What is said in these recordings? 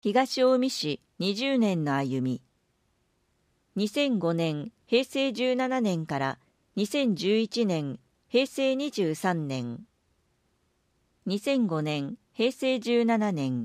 東近江市20年の歩み。2005年平成17年から2011年平成23年。2005年平成17年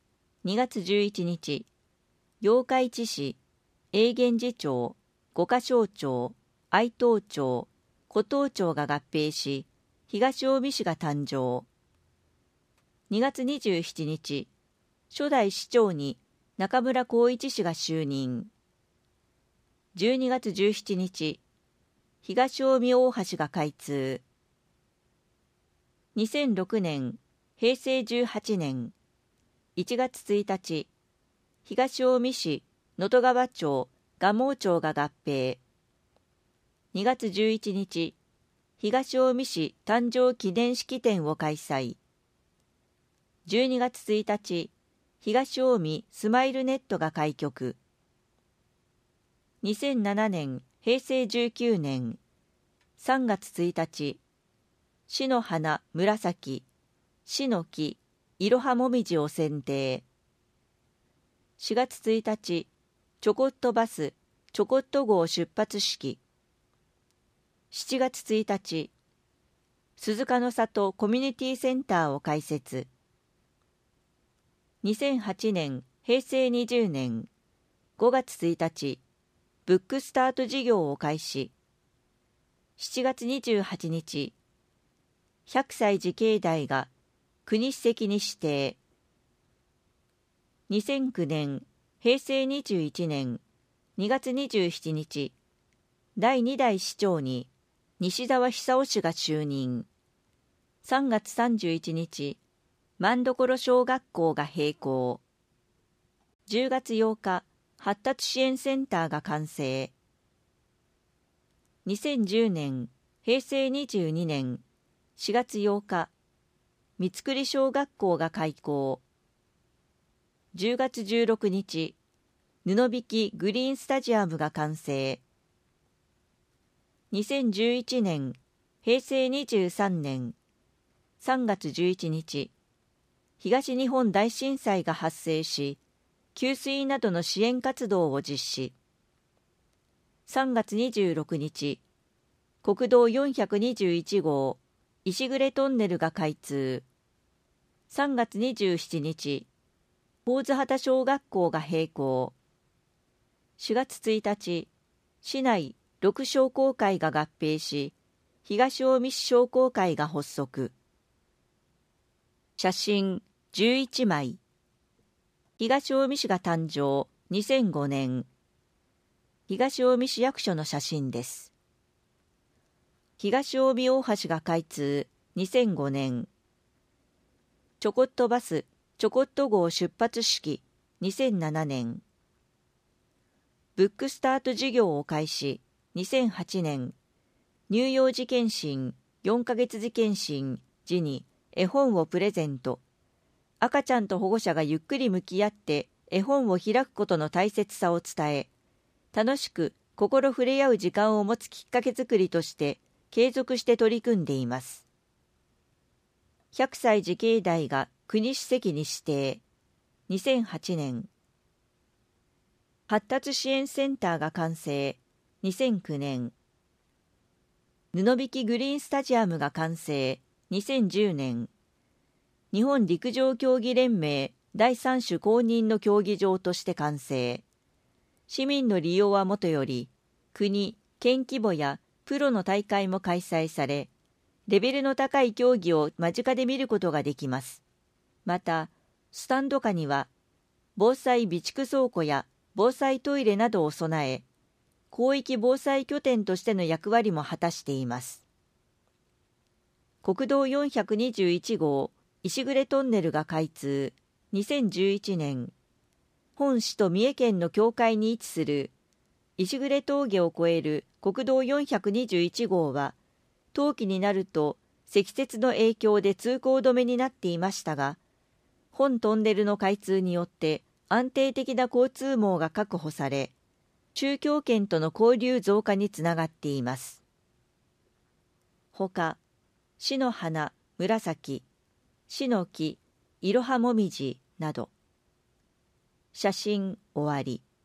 2月11日、八日市市、永源寺町、五箇荘町、愛東町、湖東町が合併し、東近江市が誕生。2月27日、初代市長に中村光一氏が就任。12月17日、東近江大橋が開通。2006年、平成18年、1月1日、東近江市能登川町、蒲生町が合併。2月11日、東近江市誕生記念式典を開催。12月1日、東近江スマイルネットが開局。2007年、平成19年、3月1日、市の花紫、市の木、いろはもみじを選定。4月1日、ちょこっとバス、ちょこっと号出発式。7月1日、鈴鹿の里コミュニティセンターを開設。2008年、平成20年、5月1日、ブックスタート事業を開始。7月28日、100歳慈恵台が国史跡に指定。2009年、平成21年、2月27日、第2代市長に西澤久夫氏が就任。3月31日、万所小学校が閉校。10月8日、発達支援センターが完成。2010年、平成22年、4月8日、三栗小学校が開校。10月16日、布引グリーンスタジアムが完成。2011年、平成23年、3月11日、東日本大震災が発生し、給水などの支援活動を実施。3月26日、国道421号石暮トンネルが開通。3月27日、神津畑小学校が閉校。4月1日、市内6商工会が合併し、東近江市商工会が発足。写真11枚。東近江市が誕生2005年。東近江市役所の写真です。東近江大橋が開通2005年。ちょこっとバスちょこっと号出発式2007年。ブックスタート事業を開始2008年。乳幼児健診4ヶ月児健診時に絵本をプレゼント。赤ちゃんと保護者がゆっくり向き合って絵本を開くことの大切さを伝え、楽しく心触れ合う時間を持つきっかけづくりとして継続して取り組んでいます。100歳慈恵台が国史跡に指定。2008年。発達支援センターが完成。2009年。布引グリーンスタジアムが完成。2010年。日本陸上競技連盟第3種公認の競技場として完成。市民の利用はもとより、国、県規模やプロの大会も開催され、レベルの高い競技を間近で見ることができます。また、スタンド下には、防災備蓄倉庫や防災トイレなどを備え、広域防災拠点としての役割も果たしています。国道421号石暮トンネルが開通。2011年。本市と三重県の境界に位置する石暮峠を越える国道421号は、冬季になると積雪の影響で通行止めになっていましたが、本トンネルの開通によって安定的な交通網が確保され、中京圏との交流増加につながっています。ほか、市の花紫、市の木いろはもみじなど。 写真終わり。